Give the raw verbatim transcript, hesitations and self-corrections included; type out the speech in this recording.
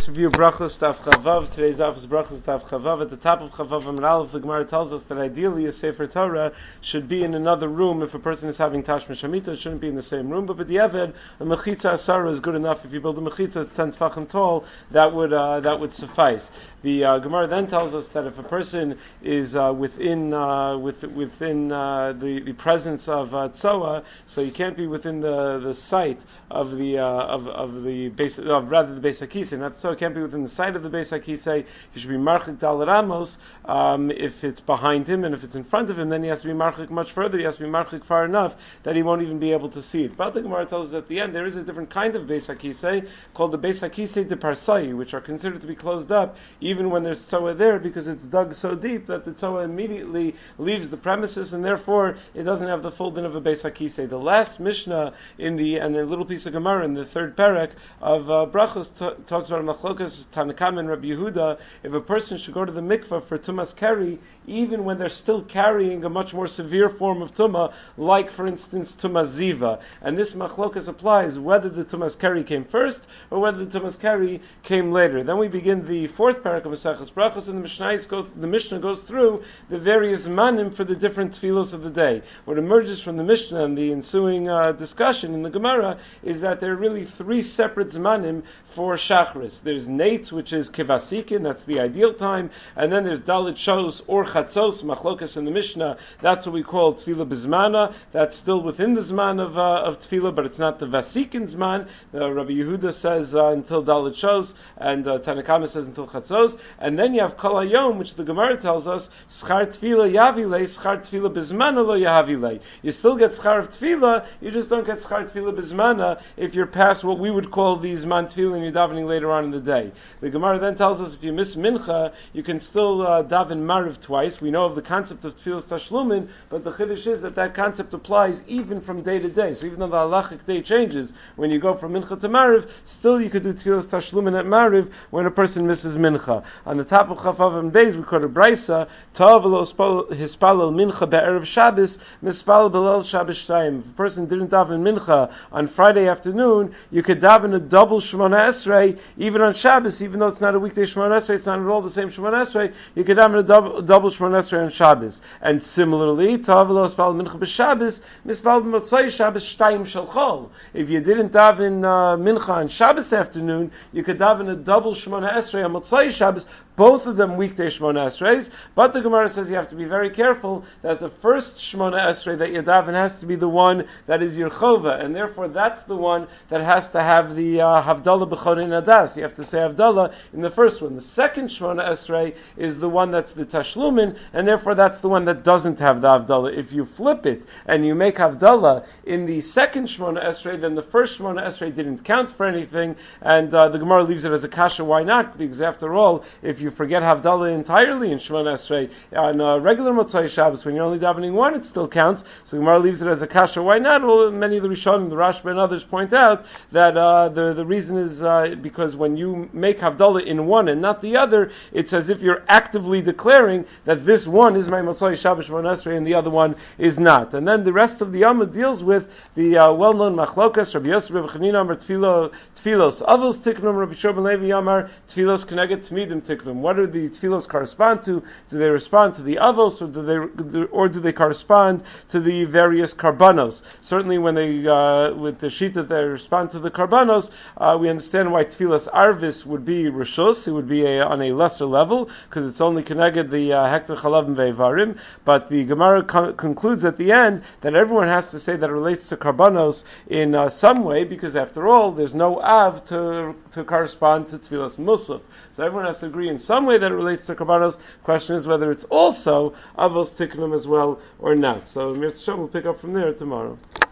Let's review Brachos Tav Chavav. Today's daf is Brachos Tav Chavav. At the top of Chavav Amud Aleph, the Gemara tells us that ideally a Sefer Torah should be in another room. If a person is having Tashmish Hamita, it shouldn't be in the same room. But b'diavad, a Mechitza Asara is good enough. If you build a Mechitza that's ten tefachim tall, that would uh, that would suffice. The uh, Gemara then tells us that if a person is uh, within uh, with, within uh, the the presence of uh, Tzoa, so you can't be within the, the site of the uh, of of the base of rather the Beis HaKisei. Not so it can't be within the site of the Beis HaKisei. He should be marchik dal ramos um, if it's behind him, and if it's in front of him, then he has to be marchik much further. He has to be marchik far enough that he won't even be able to see it. But the Gemara tells us at the end there is a different kind of Beis HaKisei called the Beis HaKisei de Parsai, which are considered to be closed up even when there's tzoa there, because it's dug so deep that the tzoa immediately leaves the premises, and therefore it doesn't have the full din of a Beis HaKisei. The last Mishnah in the and a little piece of Gemara in the third parak of uh, Brachos t- talks about a machlokas Tanakam and Rabbi Yehuda. If a person should go to the mikvah for tumas keri, even when they're still carrying a much more severe form of tumah, like for instance tumas ziva, and this machlokas applies whether the tumas keri came first or whether the tumas keri came later. Then we begin the fourth parak of Maseches Brachos, and the Mishnah goes, the Mishnah goes through the various manim for the different tefillos of the day. What emerges from the Mishnah and the ensuing uh, discussion in the Gemara is that there are really three separate zmanim for Shachris. There's Nates, which is Kivasikin, that's the ideal time, and then there's Dalit Shos or Chatzos, Machlokas in the Mishnah, that's what we call Tefillah Bizmana, that's still within the Zman of, uh, of Tefillah, but it's not the Vasikin Zman. Uh, Rabbi Yehuda says uh, until Dalit Shos, and uh, Tanakama says until Chatzos, and then you have Kol Hayom, which the Gemara tells us, Schar Tefillah Yavilei, Schar Tefillah Bizmana lo Yavilei. You still get Schar of Tefillah, you just don't get Schar Tefillah Bizmana if you're past what we would call these man tefillah and you're davening later on in the day. The Gemara then tells us if you miss mincha, you can still uh, daven mariv twice. We know of the concept of tefillas tashlumin, but the chiddush is that that concept applies even from day to day. So even though the halachic day changes, when you go from mincha to mariv, still you could do tefillas tashlumin at mariv when a person misses mincha. On the top of Chavav and Beis, we quote a brisa, Tav lo hispalel mincha be'erev Shabbos, mispal belel Shabbos shtayim. If a person didn't daven mincha on Friday afternoon, you could daven a double Shemona Esrei, even on Shabbos, even though it's not a weekday Shemona Esrei, it's not at all the same Shemona Esrei, you could daven a double, double Shemona Esrei on Shabbos. And similarly, Ta'avelo Espal Mincha B'Shabbos, Mispal B'Motzai Shabbos Shtayim Shalchol. If you didn't daven uh, Mincha on Shabbos afternoon, you could daven a double Shemona Esrei on Motzai Shabbos, both of them weekday Shemona Esreis, but the Gemara says you have to be very careful that the first Shemona Esrei that you daven has to be the one that is your chova, and therefore that's the one that has to have the uh, Havdalah B'Chorin Adas. You have to say Havdalah in the first one. The second Shemona Esrei is the one that's the Tashlumin, and therefore that's the one that doesn't have the Havdalah. If you flip it and you make Havdalah in the second Shemona Esrei, then the first Shemona Esrei didn't count for anything, and uh, the Gemara leaves it as a kasha. Why not? Because after all, if you forget Havdalah entirely in Shemona Esrei on uh, regular Motzai Shabbos, when you're only davening one, it still counts. So the Gemara leaves it as a kasha. Why not? Well, many of the Rishonim, the Rashba and others point out that uh, the the reason is uh, because when you make Havdalah in one and not the other, it's as if you're actively declaring that this one is my Motzai Shabbos Shemona Esrei and the other one is not. And then the rest of the Yama deals with the uh, well-known Machlokas, Rabbi Yosef Rabbi Chanina Amar Tfilos Avos Tiknum, Rabbi Shor ben Levi Amar Tfilos Keneget Tmidim Tiknum. What do the Tfilos correspond to? Do they respond to the Avos, or do they or do they correspond to the various Karbanos? Certainly when they, uh, with the Shita, they respond to the Karbanos, uh, we understand why Tfilas Arvis would be Rishus, it would be a, on a lesser level, because it's only connected the Hektar Chalav and Ve'varim, but the Gemara con- concludes at the end that everyone has to say that it relates to Karbanos in uh, some way, because after all, there's no Av to, to correspond to Tfilas Musaf. So everyone has to agree in some way that it relates to Karbanos. Question is whether it's also Avos Tiknum as well or not. So Mir Tzom will pick up from there tomorrow.